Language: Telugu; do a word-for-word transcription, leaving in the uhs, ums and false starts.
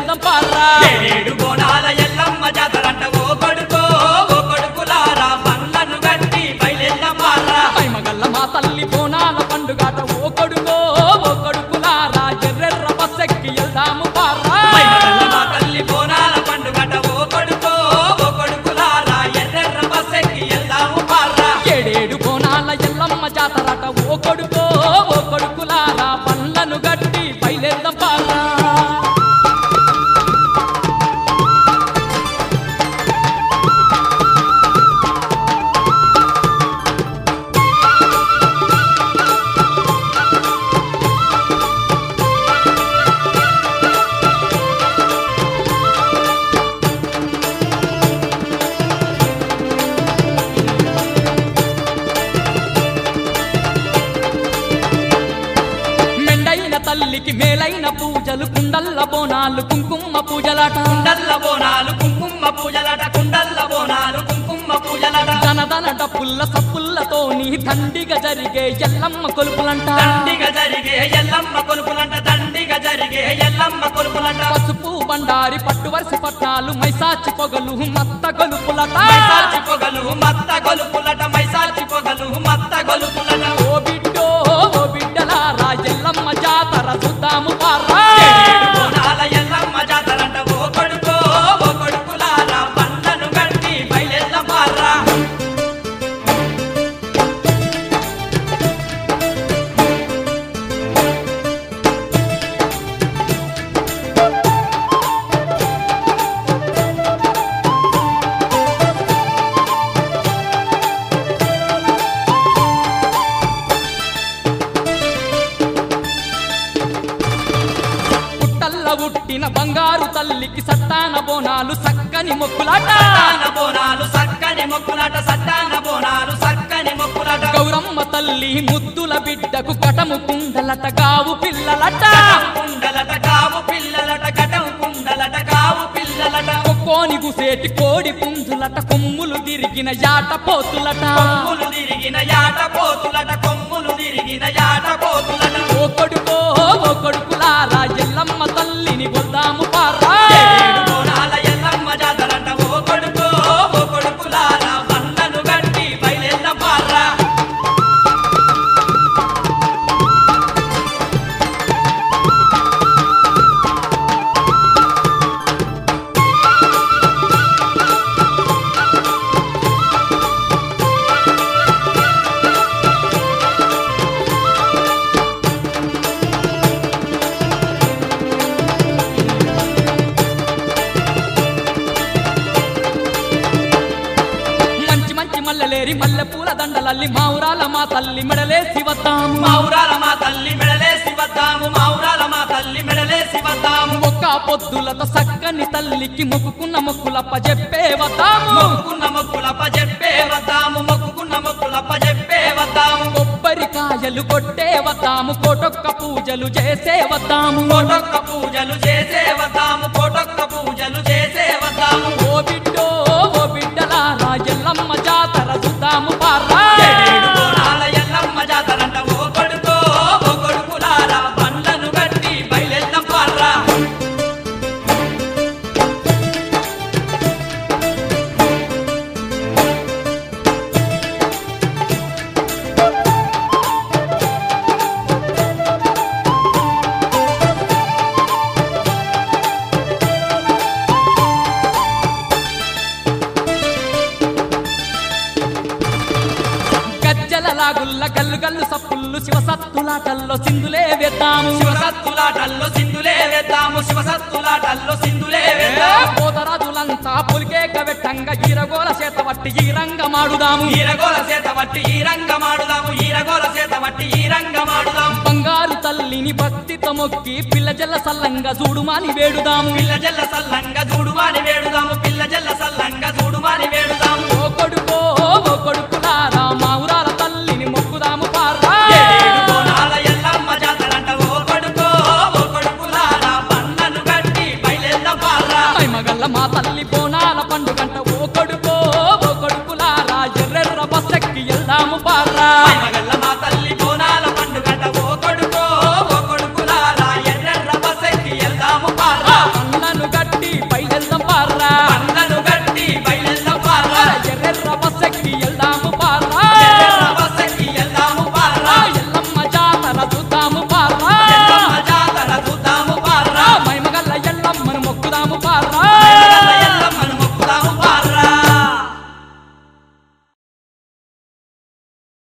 బయలుదేరదాం పారా ఏడేడు బోనాల ఎల్లమ్మ జాతరంట ఓ కొడుకో ఓ కొడుకులారా బండ్లను గట్టి బయలుదేరదాం పారా మైమగల్ల మా తల్లి బోనాల పండుగాట ఓ కొడుకో ఓ కొడుకులారా ఎర్రెర్ర బస్సెక్కి వెళ్దాము పారా మైమగల్ల మా తల్లి బోనాల పండుగట ఓ కొడుకో ఓ కొడుకులారా ఎర్రెర్ర బస్సెక్కి వెళ్దాము పారా ఏడేడు బోనాల ఎల్లమ్మ జాతరట ఓ కొడుకో ఓ కొడుకులారా బండ్లను గట్టి బయలుదేరదాం పారా తల్లికి మేలైన పూజలు కుండల్ల బోనాలు కుంకుమ పూజలట కుండల్ల బోనాలు కుంకుమ పూజలట కుండల్ల బోనాలు కుంకుమ పూజలట ధనధన డప్పుల్ల సప్పుల్లతోని దండిగా జరిగే ఎల్లమ్మ కొలుపులంట దండిగా జరిగే ఎల్లమ్మ కొలుపులంట దండిగా జరిగే ఎల్లమ్మ కొలుపులంట పసుపు బండారి పట్టు వరుస పట్నాలు మైసాచి పొగలు మత్త గొలుపులట మైసాచి పొగలు మత్త గొలుపులట మైసాచి పొగలు మత్త గొలుపులట ఓ బిడ్డో ఓ బిడ్డలారా ఎల్లమ్మ జాతర చూద్దాము పారా ఏడేడు బోనాల ఎల్లమ్మ జాతరంట ఓ కొడుకో ఓ కొడుకులారా బండ్లను గట్టి బయలుదేరదాం పారా పుట్టిన బంగారు తల్లికి సట్టాన బోనాలు సక్కని మొక్కులాట సట్టాన బోనాలు సక్కని మొక్కులాట సట్టాన బోనాలు సక్కని మొక్కులాట గౌరమ్మ తల్లి ముద్దుల బిడ్డకు కటము కుండలట గావు పిల్లలట కుండలట కావు పిల్లలట కటం కుండలట కావు పిల్లలట కొక్కోని గుసేటి కోడి పుంజులట కొమ్ములు తిరిగిన యాట పోతులట కొమ్ములు తిరిగిన యాట పోతులట కొమ్ములు తిరిగిన యాట పోతులట ఓ కొడుకో ఓ కొడుకులారా ఎల్లమ్మ తల్లిని కొద్దాము పారా ఏడేడు బోనాల ఎల్లమ్మ జాతరంట ఓ కొడుకో ఓ కొడుకులారా బండ్లను గట్టి బయలుదేరదాం పారా మల్లెలేరి మల్లె పూల దండలల్లి మావురాల మా తల్లి మెడలేసి వద్దాము మావురాల మా తల్లి మెడలేసి వద్దాము మావురాల మా తల్లి మెడలేసి వద్దాము ఒక్క పొద్దులతో సక్కని తల్లికి మొక్కుకున్న మొక్కులప్ప చెప్పే వద్దాము మొక్కుకున్న మొక్కులప్ప చెప్పే వద్దాము మొక్కుకున్న మొక్కులప్ప చెప్పే వద్దాము కొబ్బరికాయలు కొట్టే వద్దాము కోటొక్క పూజలు చేసే వద్దాము కోటొక్క పూజలు చేసే వద్దాము కోటొక్క పూజలు చేసే వద్దాము ఓ బిడ్డో ఓ బిడ్డలారా ఎల్లమ్మ జాతర చూద్దాము పారా ఏడేడు బోనాల ఎల్లమ్మ జాతరంట ఓ కొడుకో ఓ కొడుకులారా బండ్లను గట్టి బయలుదేరదాం పారా లాగుల్ల గల్లు గల్లు సప్పుళ్ళు శివసత్తులాటల్లో సింధులే వేద్దాము శివసత్తులాటల్లో సింధులే వేద్దాము శివసత్తులాటల్లో సింధులే వేద్దాము పోతరాజులంతా పులికేక వెట్టంగా ఈరగోల చేత వట్టి ఈ రంగమాడుదాము ఈరగోల చేత వట్టి ఈ రంగమాడుదాము ఈరగోల చేత వట్టి ఈ రంగమాడుదాము బంగారు తల్లిని భక్తితో మొక్కి పిల్ల జల్ల సల్లంగా చూడుమాని వేడుదాము పిల్ల జల్ల సల్లంగా చూడుమాని వేడుదాము